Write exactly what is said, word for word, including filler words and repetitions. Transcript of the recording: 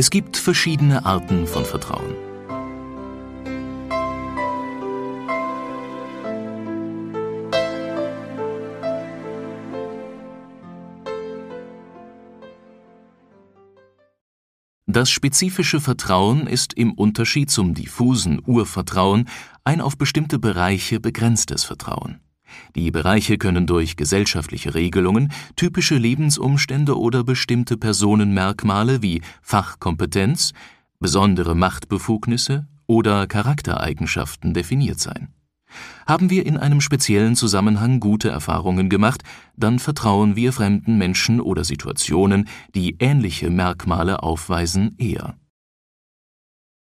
Es gibt verschiedene Arten von Vertrauen. Das spezifische Vertrauen ist im Unterschied zum diffusen Urvertrauen ein auf bestimmte Bereiche begrenztes Vertrauen. Die Bereiche können durch gesellschaftliche Regelungen, typische Lebensumstände oder bestimmte Personenmerkmale wie Fachkompetenz, besondere Machtbefugnisse oder Charaktereigenschaften definiert sein. Haben wir in einem speziellen Zusammenhang gute Erfahrungen gemacht, dann vertrauen wir fremden Menschen oder Situationen, die ähnliche Merkmale aufweisen, eher.